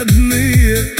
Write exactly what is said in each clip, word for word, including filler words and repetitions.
родные.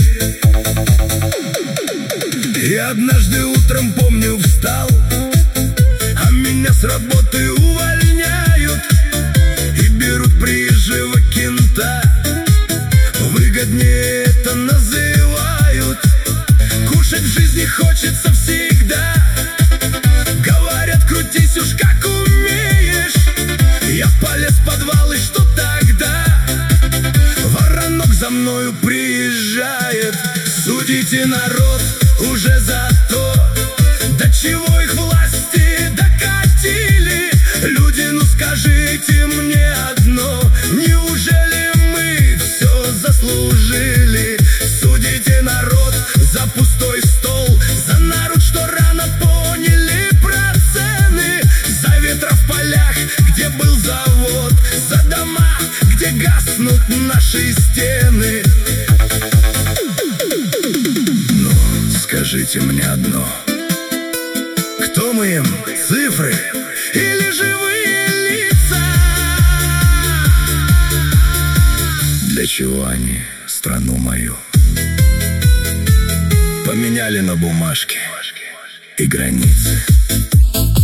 И однажды утром, помню, встал, а меня с работы увольняют и берут приезжего кента. Выгоднее это называют. Кушать в жизни хочется всегда. Говорят, крутись уж как умеешь. Я полез в подвал, и что тогда? Воронок за мною приезжает. Судите, народ, уже за то, до чего их власти докатили. Люди, ну скажите мне одно: неужели мы все заслужили? Судите, народ, за пустой стол, за народ, что рано поняли про цены, за ветра в полях, где был завод, за дома, где гаснут наши стены. Ну, скажите мне одно: кто мы им, цифры или живые лица? Для чего они страну мою поменяли на бумажке и границы?